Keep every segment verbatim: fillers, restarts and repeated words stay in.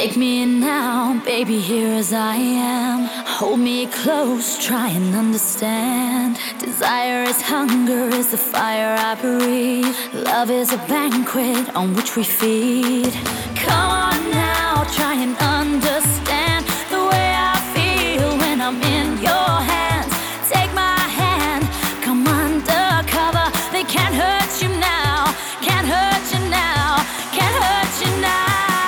Take me in now, baby, here as I am. Hold me close, try and understand. Desire is hunger, is the fire I breathe. Love is a banquet on which we feed. Come on now, try and understand the way I feel when I'm in your hands. Take my hand, come undercover. They can't hurt you now, can't hurt you now, can't hurt you now.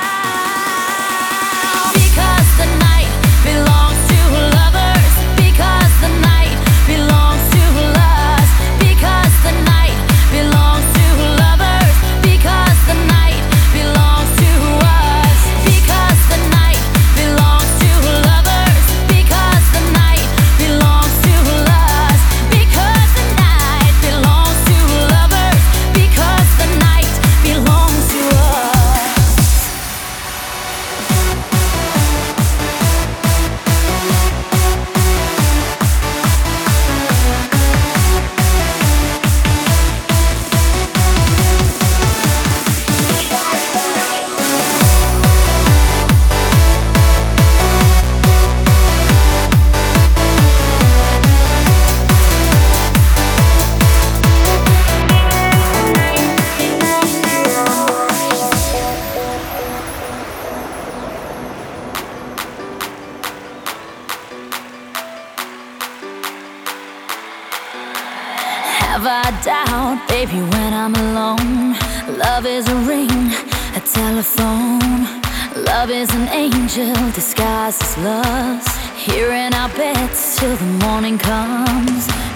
Have I doubt, baby, when I'm alone? Love is a ring, a telephone. Love is an angel disguised as lust. Here in our beds till the morning comes.